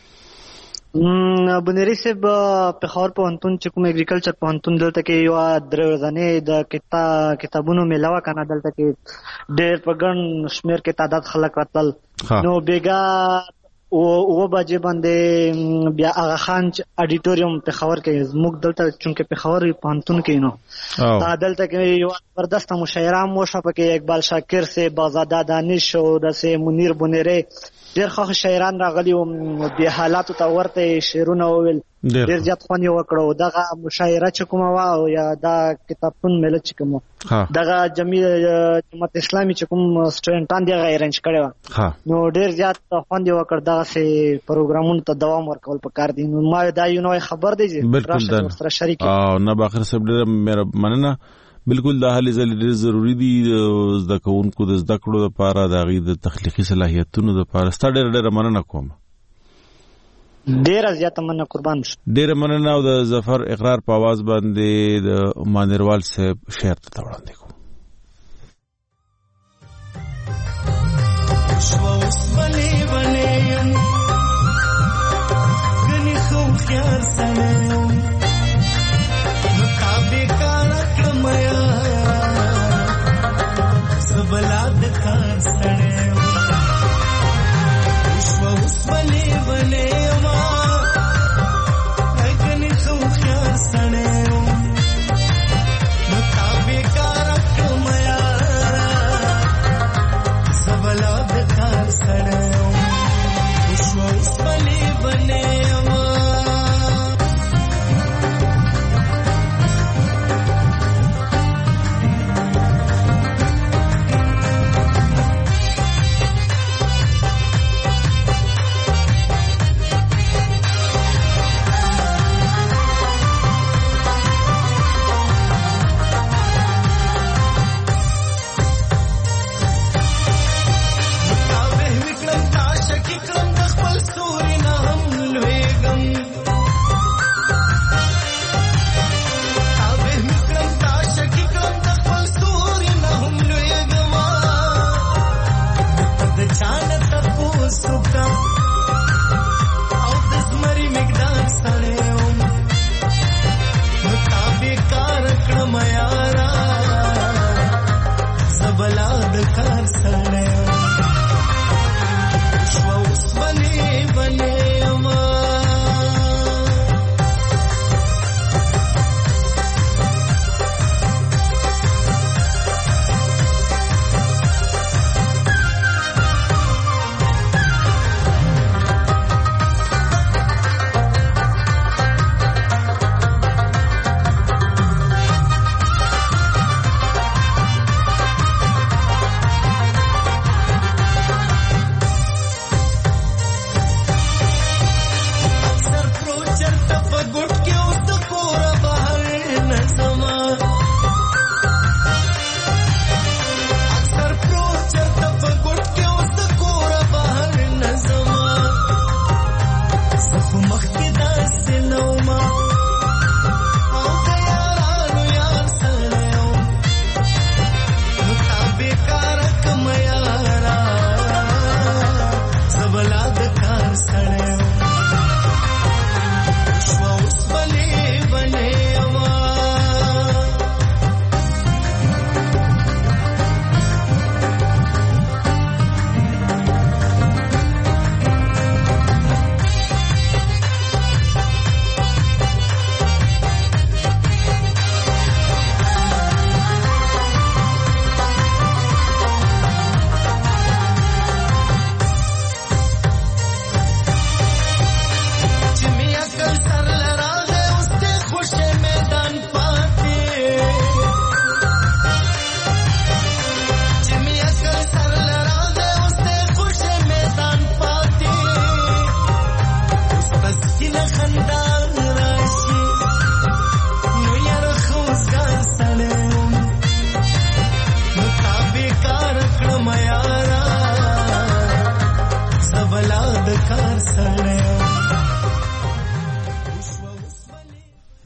بنری صاحب په خور په انتون چې کوم اګریکلچر په انتون دلته کې یو درځنه د کتاب کتابونو ملاوه کنه دلته کې ډېر په ګڼ شمیر کې تعداد خلک راتل نو بیګا او او باجه باندې بیا هغه خان اډیټوریوم په خور کې زموږ دلته چونکه په خور په انتون کې نو تا دلته کې یو زبردست مشاعره مو شپه کې اقبال شاکر سے بازاده دانش او د سه منیر بنری ډیر ښه شاعران راغلي او د حالاتو ته ورته شعرونه وویل ډیر زیات خوند یې وکړو دغه مشاعره چې کومه وه او یا دا کتابتون میله چې کومه دغه جماعت اسلامي چې کوم سټوډنټان دي هغه ارینج کړی وه نو ډیر زیات خوند یې وکړ دغسې پروګرامونو ته دوام ورکول پکار دي نو ما دا یو نوی خبر دی چې راشه ورسره شریک نه باخر صاحب ډېره مننه بالکل دا حل زل ډېر ضروری دي زده کوونکو د زده کړو لپاره د هغوی د تخلیقي صلاحیتونو لپاره ستا ډېره ډېره مننه کوم ډېره زیاته مننه قربان شو ډېره مننه او د ظفر اقرار په اواز باندې د مانیروال صاحب شعر ته وړاندې کوم شوه اوس بلې بلې یم ګنې ښه هوښیار سړی یم نو تا بېکاره کړم سبلا د کار سړی یم شوه اوس بلې بلې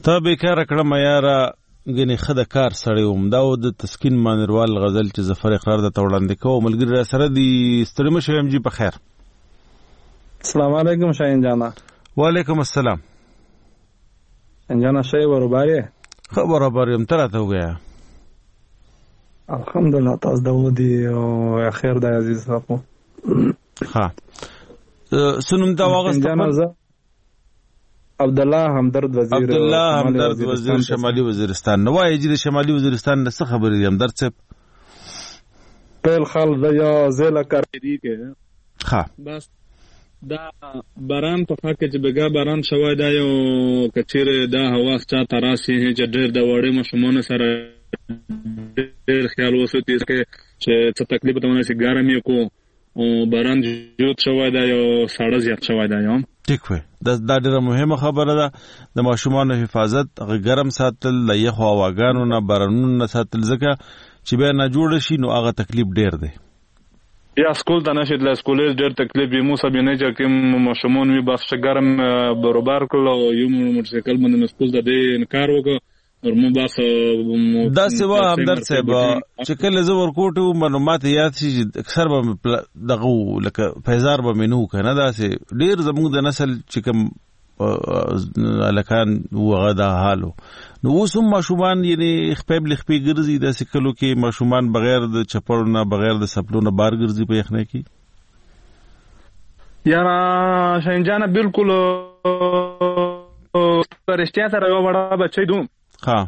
ته بیکاره کړم یاره ګنې ښه د کار سړی وم. دا و د تسکین مانروال غزل چې ظفر اقرار درته وړاندې کوو. ملګري را سره دي. ستړي مه شئ ام جي په خیر. السلام علیکم شاهین جانا. وعلیکم السلام. شاهین جانا شای برابر ہے؟ ښه برابر یم. ته راته وګویه. الحمدلله تاسو د ودی او خیر دی عزیز صاحب. ها سنم دا واغسته عبدالله همدرد وزیر عبدالله همدرد وزیر شمالي وزیرستان. نو وایي چې د شمالي وزیرستان نه څه خبرې دي همدرد صاحب؟ پیل خال د یا زیله کاری کې ها بس دا باران په خاطر چې بګا باران شوی دا یو کچېره دا هوا چا تراسي چې ډېر د وړې مشمونه سره ډېر خیال وسوتی چې څه تکلیف ته ونه شي ګرمي کو او باران جوړ شوی دا یو ساړه زیات شوی دا یو ټیک وي. دا ډېره مهمه خبره ده. د ماشومانو حفاظت ګرم ساتل د یخو هواګانو نه بارانونو نه ساتل ځکه چې بیا نه جوړ شي نو هغه تکلیف ډېر دی. یا سکول ته نشي تللی سکولې ډېر تکلیف وي. موږ سبې نه چې کوم ماشومان وي بس ګرم برابر کړل او یو موټرسایکل باندې سکول ته دې انکار وکړ. دا سوا همدرد صاحب چې کله زه ورکوټ وم نو ماته یاد شي چې اکثر به دغه لکه فیضار به مې نه و که نه داسې ډېر زموږ د نسل چې کوم هلکان و هغه دا حال و. نو اوس هم ماشومان یعنې خپې بلخپې ګرځي داسې کلو کې ماشومان بغیر د چپړو نه بغیر د سپلو نه بار ګرځي په یخنۍ کې. یاره شاهین جانه بلکل رښتیا سره یو وړه بچی دوم ها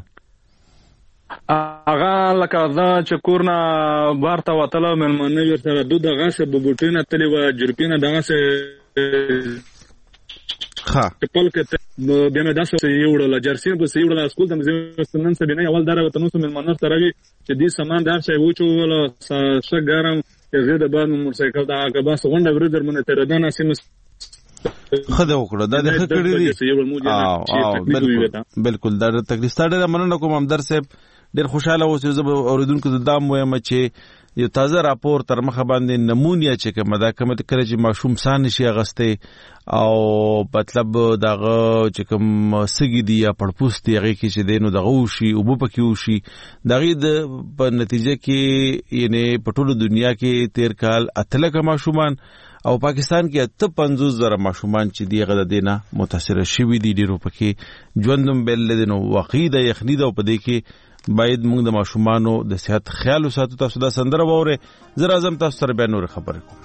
هغه لکه دا چې کور نه بار ته وتله مېلمانه ورسره دو دغسې بوټۍ نه تلې وه جرپې نه دغسې چپل کې بیا مې داسې یې وړله جرسي پسې یې وړله سکول ته مې نن سبې نه اول دا راوته نو څو مېلمانه سره وي چې دې سامان د هر شی وچوله ښه ګرم هغې د بعد مې موټرسایکل ته هغه بس غونډه ورې در باندې تېرېده ناسې مې ښه دې وکړه. دا دې ښه کړي دي. بالکل دا تکلیف ستا ډېره مننه کوم همدرد صاحب. ډېر خوشحاله اوسئ. زه به اورېدونکو ته دا هم وایم چې یو تازه راپور تر مخه باندې نمونیا چې کومه دا کومه کله چې ماشوم ساه نشي اخیستی او مطلب دغه چې کوم سږي دي یا پړپوس دي هغې کې چې دی نو دغه وشي اوبه پکې وشي د هغې د په نتیجه کې یعنې په ټوله دنیا کې تېر کال اته لکه ماشومان او پاکستان کې اته پنځوس زره ماشومان چې دی هغه د دې نه متاثره شوي دي. ډېرو پکې ژوند هم بیل دی نو واقعي ده یخني ده او په دې کې باید موږ د ماشومانو د صحت خیال وساتو. تاسو دا سندره واورئ. زه راځم تاسو سره بیا نورې خبرې کوم.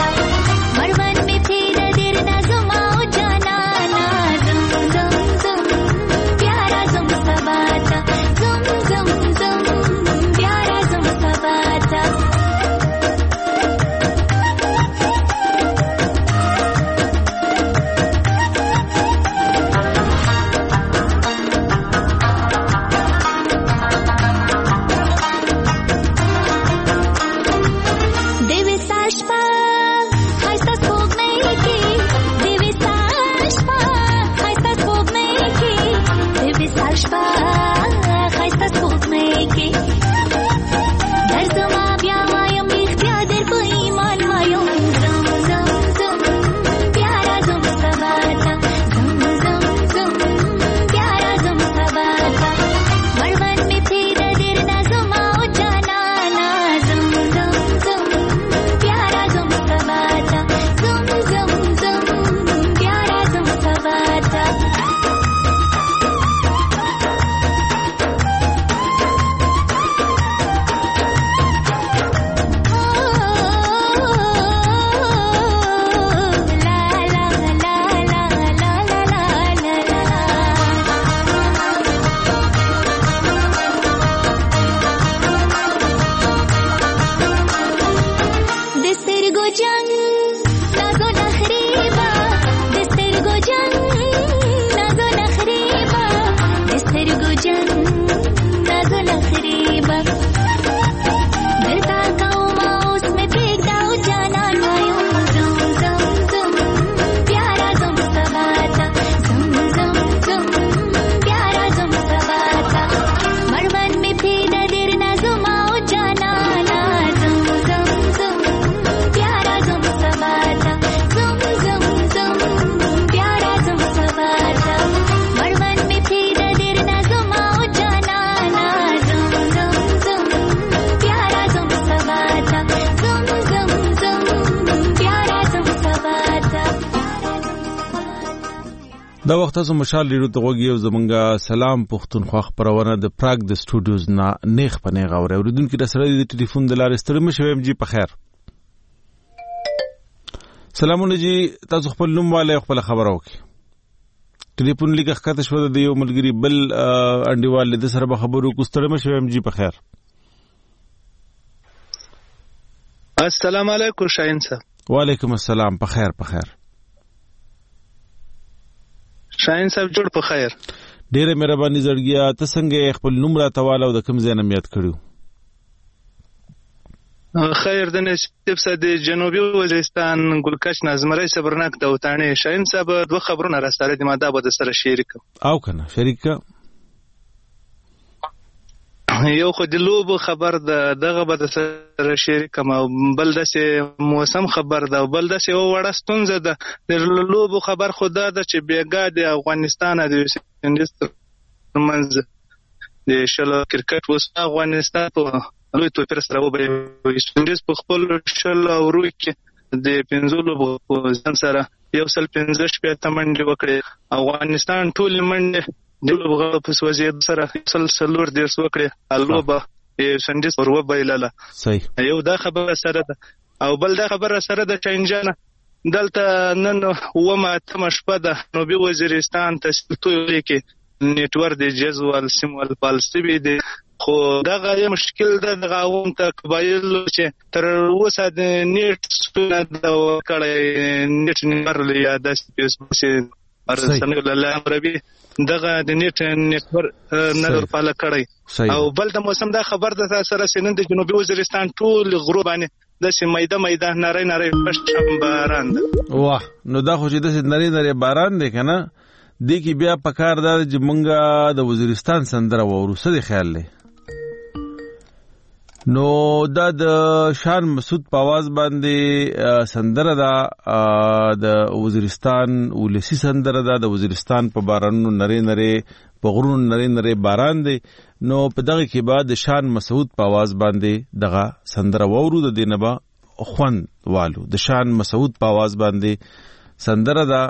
مرون में फिर दिर ना जुमाओ जाना ना دا وخت تاسو مشال ریډیو ته غوږی او زمونږه سلام پښتونخوا خبرونه د پراګ د سټوډیوز نه نیخ پنه غوړې اوریدونکو د سره د ټلیفون د لارې ستړي مشوم جی په خیر. سلامونه جی، تاسو خپل نوم والے خپل خبرو کې ټلیفون لیکه ښکته شو د یو ملګری بل انډیوال د سره به خبرو کو ستړي مشوم جی په خیر. السلام علیکم شاهین صاحب. وعلیکم السلام. په خیر په خیر شاهین صاحب، جوړ په خیر. ډیره مهرباني زړګیا. ته څنګه خپل نوم را تواله او د کوم ځای نه یاد کړو؟ خیر د نصیب صاحب د جنوبي وزیرستان ګلکش نازمري صبرناک د وطني. شاهین صاحب دوه خبرونه را سره د ماده به سره شریک او کنه شریک. یو خو د لوبو خبر د دغه به سره شریک ما بل داسې موسم خبر ده او بل داسې وړه ستونزه ده. د لوبو خبر خو دا ده چې بیګا د افغانستان د ویسټ منځ د شلو کرکټ وس افغانستان په لوی توپیر سره وبې ویسټ په خپل شل او روي کې د پنځولو په ځان سره یو سل پنځه شپږ منډه وکړي. افغانستان ټول منډه دغه وغه په سوځي سره سلسلور د وکړي الوبه یې سندیس ور وبایلاله. صحیح. یو دا خبره سره ده او بل دا خبره سره ده چنجانه دلته نن ومه تم شپه ده نو به وزیرستان ته توي کې نیټورک د جزوال سیمول پالسبي دي. خو دغه یو مشکل ده د غاوم ته قبایل چې تر اوسه د نیټ ستونه د کړه نیټ نمبر یا د سپیس ارسنه له امربي دغه د نیټ نیټورک نظر پاله کړی. او بل د موسم دا خبر ده سره سینند د جنوبي وزیرستان ټول غروبانه د سیمایده میده نری نری پښتم باران ده. واه، نو دا خو چې د نری نری باران دی کنه دی کی بیا پکار دا چې مونږه د وزیرستان سندره وورو څه دی خیال لې. نو دا د شان مسعود په आवाज باندې سندره دا د وزیرستان ولسی سندره دا د وزیرستان په بارانونو نری نری په غرونو نری نری باران دی. نو په دغه کې بعد شان مسعود په आवाज باندې دغه سندره وورو د دینبا خوان والو د شان مسعود په आवाज باندې سندره دا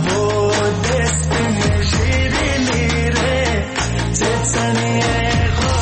Now, boy, this thing is really, it's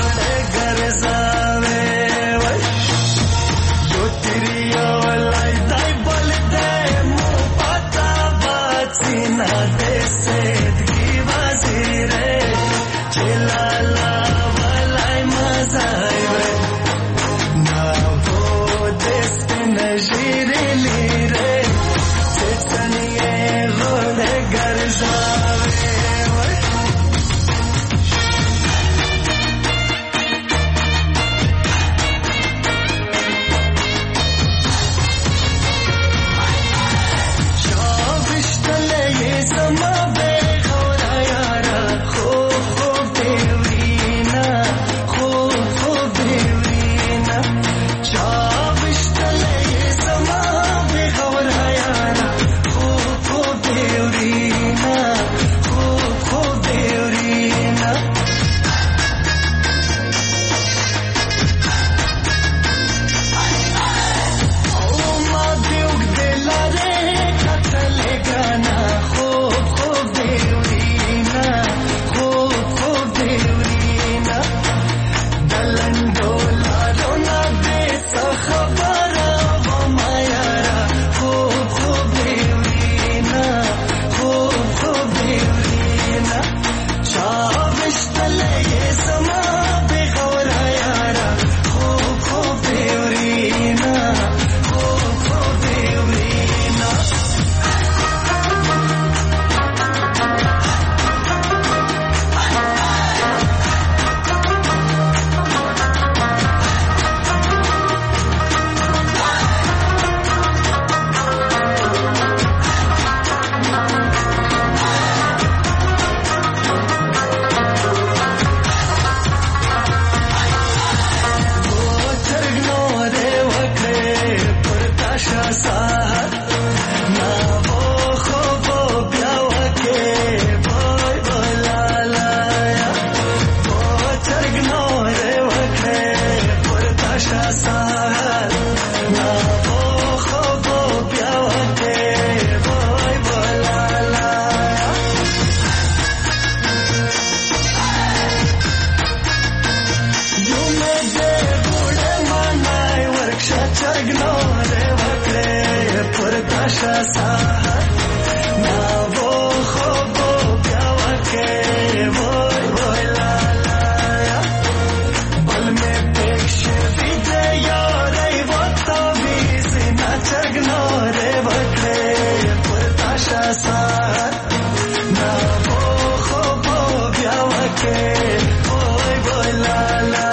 چگناره وکړې پرکاشا ساحت نا وہ خوبو بیا وکړې وای وای لا لا بل میں پیش ویده یاری وقتا بیزی نا چگناره وکړې پرکاشا ساحت نا وہ خوبو بیا وکړې وای وای لا لا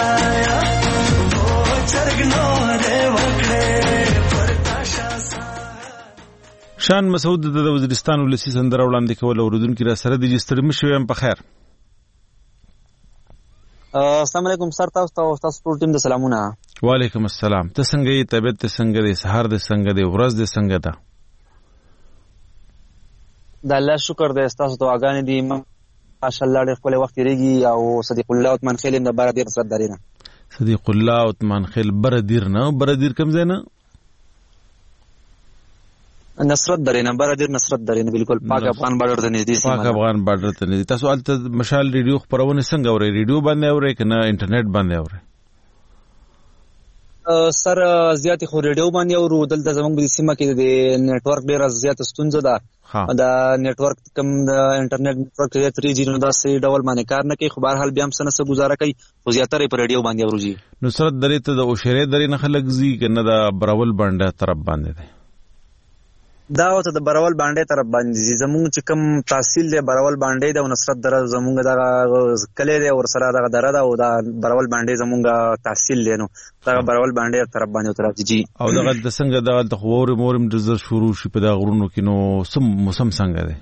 شان مسعود د وزیرستان ولسی سندره وړاندې کول اوردونکو را سره د جستړم شوم په خیر. السلام علیکم سر تاسو ته تاسو ټول ټیم د سلامونه. وعلیکم السلام. ته څنګه یې؟ طبيعت ته څنګه دی؟ سحر دې څنګه دی؟ ورځ دې څنګه ده؟ د الله شکر دې تاسو ته واګانې دي ماشاءالله ډېر خپل وخت ریږي او صدیق الله عثمان خیل د بار دې رسد درینه. صدیق الله عثمان خیل بردیر نه بردیر کم ځای نه نصرت درینه بردیر نصرت درینه بالکل پاک افغان بارډر ته نږدې سیمه پاک افغان بارډر ته نږدې. تاسو الته مشال ریډیو خبرونه څنګه اورئ؟ ریډیو باندې اورئ کنه انټرنیټ باندې اورئ؟ سر زیات خو ریډیو باندې اورو. دلته زموږ د سیمه کې د نتورک ډیره زیات ستونزه ده. دا نتورک کم د انټرنیټ نتورک د تری جی نو دا سي ډول باندې کار نه کوي. خو بهر حال بیا هم سنه سه گزاره کوي خو زیاتره په ریډیو باندې اورو. جی نصرت درې ته د اوشره درې نه خلک زی کنه دا براول باندې طرف باندې ده دا وته د براول باندې طرف باندې زموږ چې کم تحصیل دی براول باندې د نصرت در زموږ د کله دی ور سره د دره دا او د براول باندې زموږ تحصیل دی نو دا براول باندې طرف باندې طرف جی او دغه د څنګه دغه د خور مورم د زر شروع شي په دا غرونو کې نو سم موسم څنګه دی؟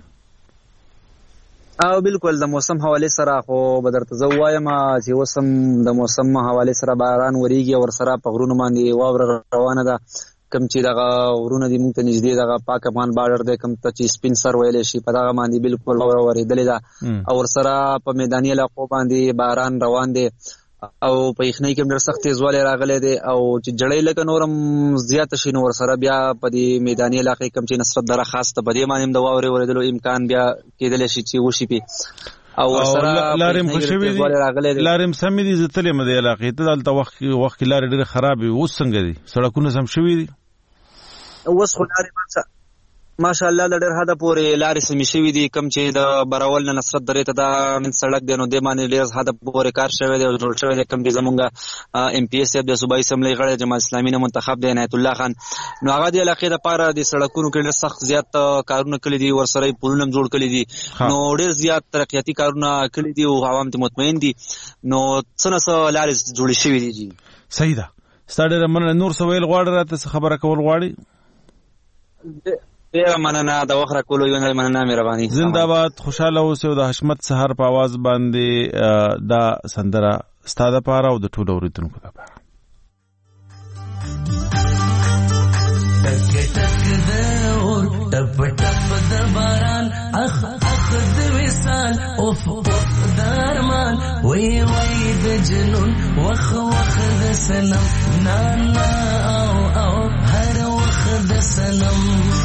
او بالکل د موسم حواله سره خو بدرته زو وایم چې وسم د موسم حواله سره باران وریږي او سره په غرونو باندې واور روانه ده. کم چې دغه ورونه دي مونږ ته نږدې دغه پاک افغان بارډر دی کم ته چې سپین سر ویلې شي په دغه باندې بالکل اور ورېدلې ده او سره په میداني علاقو باندې باران روان دی او په یخنۍ کې ډېر سخت تیزوالی راغلی دی او چې جړۍ لکه نورم زیاته شي نو ورسره بیا په دې میداني علاقې کم چې نصرت دره خاص ته په دې باندې د واورې ورېدلو امکان بیا کېدلی شي چې وشي پې او ورسره لارم خوشوي دي لارم سمې دي زه تللی م دې علاقې ته دلته وخت وخت کې لارې ډېرې خرابې اوس څنګه دي سړکونه سم شوي دي؟ اوس خو لارې ماشاءالله د ډېر حده پورې لارې سمې شوي دي. کم چې د براول نه نصرت درې ته دا من سړک دی نو دې باندې ډېر حده پورې کار شوی دی او جوړ شوی دی. کم چې زمونږ ایم پي ایس صاحب د صوبایي اسمبلۍ غړی جماعت اسلامي نه منتخب دی عنایت الله خان نو هغه د علاقې دپاره د سړکونو کې ډېر سخت زیات کارونه کړي دي ورسره یې پلونه هم جوړ کړي دي نو ډېر زیات ترقیاتي کارونه کړي دي او عوام ته مطمئن دي نو څه نه څه لارې جوړې شوي دي. جی صحیح ده. ستا ډېره مننه. نور څه ویل غواړې راته څه خبره کول غواړې؟ ډېره مننه د وخت راکولو یو نه مننه مهرباني. زنده باد. خوشاله اوسئ او د حشمت سحر په اواز باندې دا سندره ستا دپاره او د ټولو اورېدونکو دپاره. ټک ټک د اور ټپ ټپ د باران اخ اخ د وصال اوف اوف د ارمان وی وی د جنون وخ وخ د سنم نا نا او او هر وخ د سنم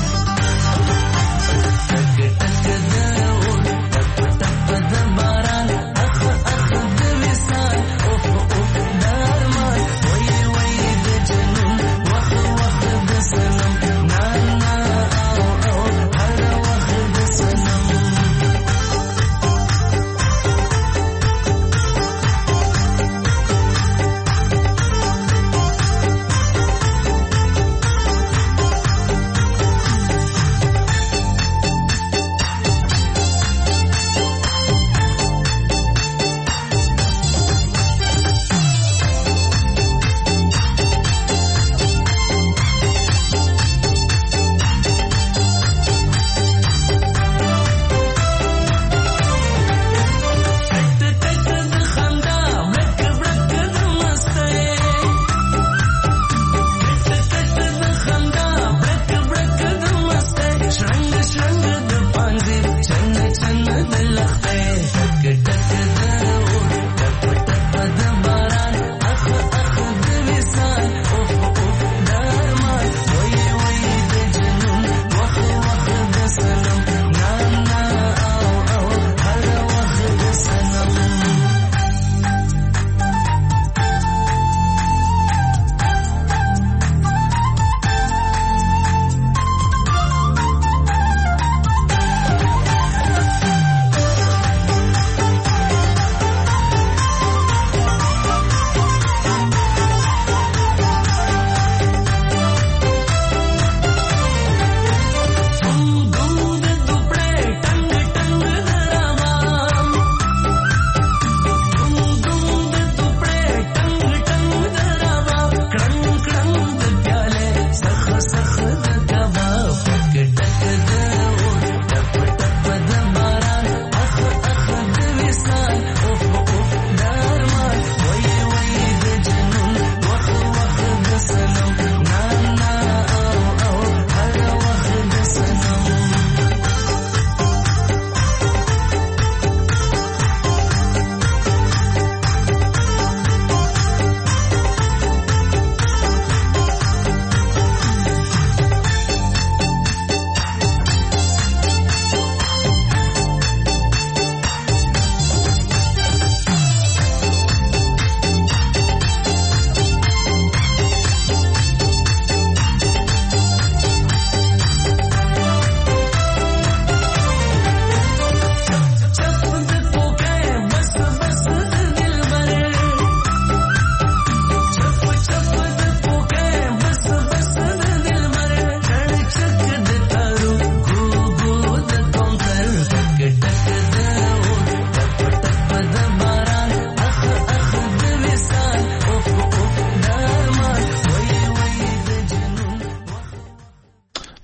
ټک ټک د اور ټپ ټپ د باران اخ اخ د وصال اوف اوف د ارمان وی وی د جنون وخ وخ د سنم نا نا او او هر وخ د سنم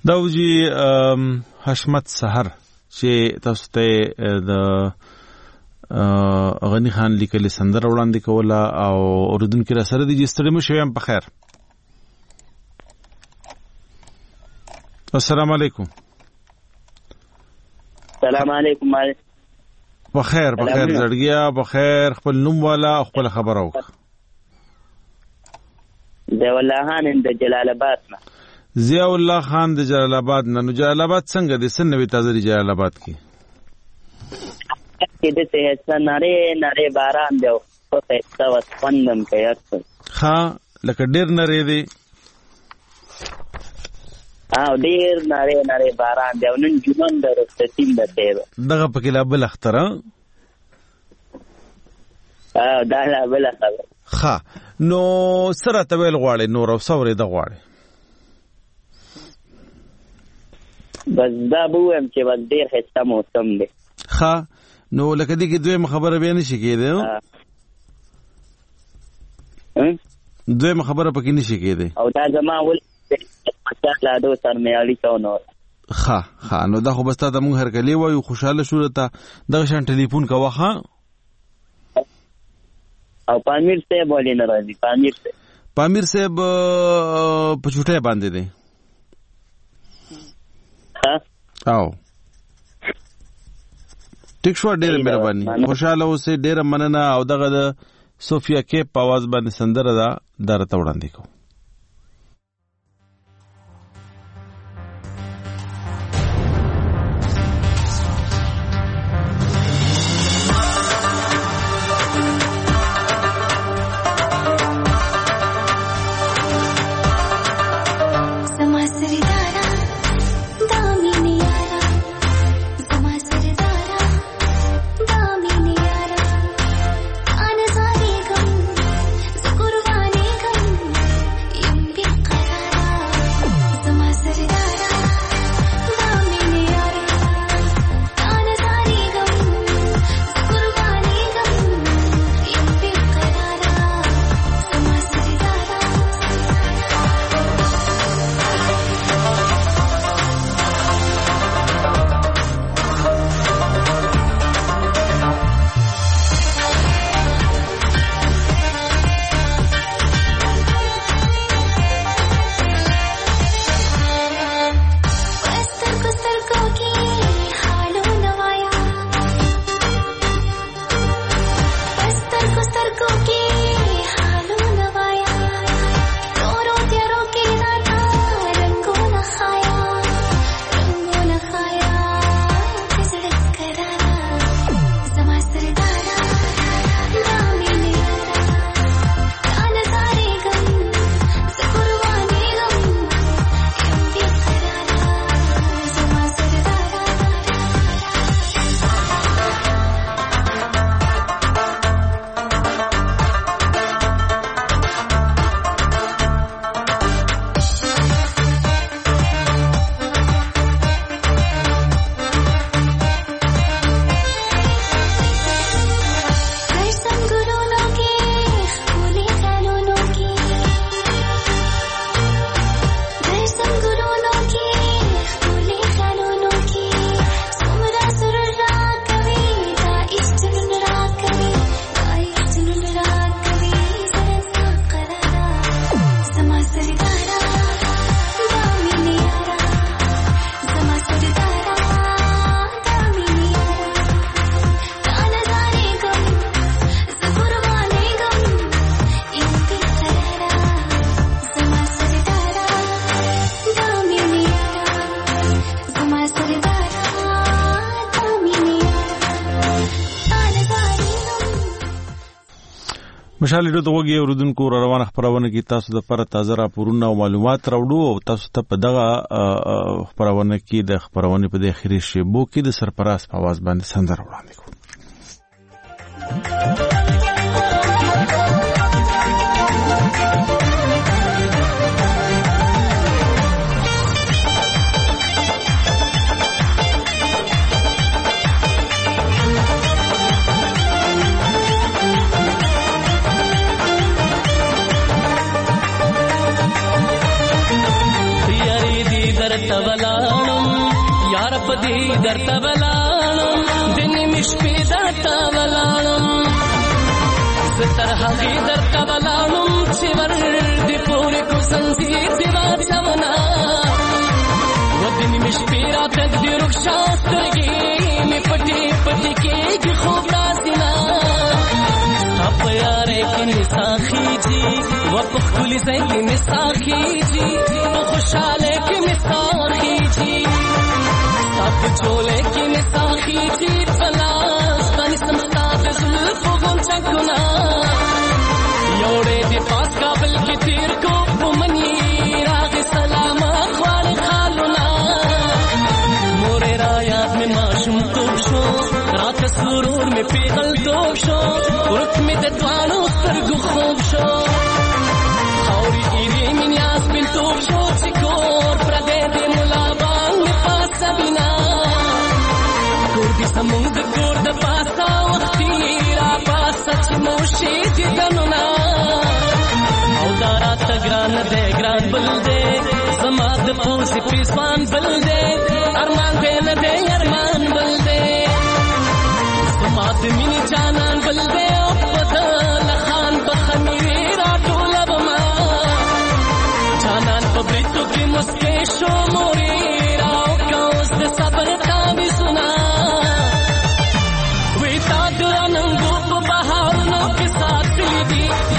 دا وجي حشمت سحر چې تاسو ته د غنی خان لیکلي سندره وړاندې کوله او اوریدونکو را سره دي ستړي مو شوم په خیر. السلام علیکم. السلام علیکم. بخیر بخیر زړګیا بخیر. خپل نوم والا خپل خبر او ضیاء الله خان د جلال آباد نه. ضیاء الله خان د جلال آباد نه. نو جلال آباد څنګه د سنوي تازه جلال آباد کې کې د څه ناره ناره باران دی او څه وسپندم کوي. ها لکه ډیر ناره دی او ډیر ناره ناره باران دی او نن جمعه درسته تیم ده دغه پکې لا بل اختره ا دا لا بل اختره. ها نو سره ته ویل غواړي نور او سورې د غواړي بس دا بوم چې بس ډیر خسته موسم دی. ها نو لکه دې کې دوی خبره به نشي کېده دوی خبره پکې نشي کېده او دا زما ول ماشاءالله دو سر مې علي څونو. ها ها نو دا خو بس تا د مونږ هرکلی وایو خوشاله شو ته دغه شان ټلیفون کا واخا او پامیر سے بولی ناراضي. پامیر سے پامیر صاحب په چټه باندې دی. ها او ټیک شو ډېر مهرباني خوشاله اوسې ډېر مننه او دغه د سوفیا کې په आवाज باندې سندره دا درته وړاندې کوم. مشال ډېر دوغي اوردونکو روانه خبرونه کې تاسو د پر تازه راپورونه او معلومات راوړو او تاسو ته په دغه خبرونه کې د خبرونه په د اخیری شیبو کې د سرپرست په आवाज باندې سندره وړاندې کوم. तवल پدې درته ولاړم دني مش په درته ولاړم ستر هغه درته ولاړم چې ور دې پورې کو زنجیر دی واچونا ودني مش په را تقدیر رخصتګي می پټي پټي کې خوب راسنا اپ یاره کې مساخي جی و په خپل ځای کې مساخي جی په خوشاله کې مساخي جی اپ چولې کې مساخي جی پلاس باندې سمتا د زلف غون چکنا یوړې دې پاس کابل کې تیر کو ومني راغ سلام خوار خالونا مورې را یاد مې ماشوم توب شو رات سرور مې پیغل توب شو ورک مې د دوانو سترګو خوب شو خاورې ایرې مې نیاز بن توب شو چې کور پردې دې ملا باندې پاسه بنا کور دې زمونږ د کور د پاسه وختي را پاسه چې موشي دې دنونه او دا راته ګران دې ګران بل دې زما د پوسې پیسوان بل دې ارمان دې نه دې ارمان بل دې زما د مینې جانان بل دې او په لخان بخمیرې راټوله بما جانان په بریتو کې مسکې شو مورې راوکه اوس د صبر تعویضونه وی تا د اننګو په بهارونو کې ساتلي دي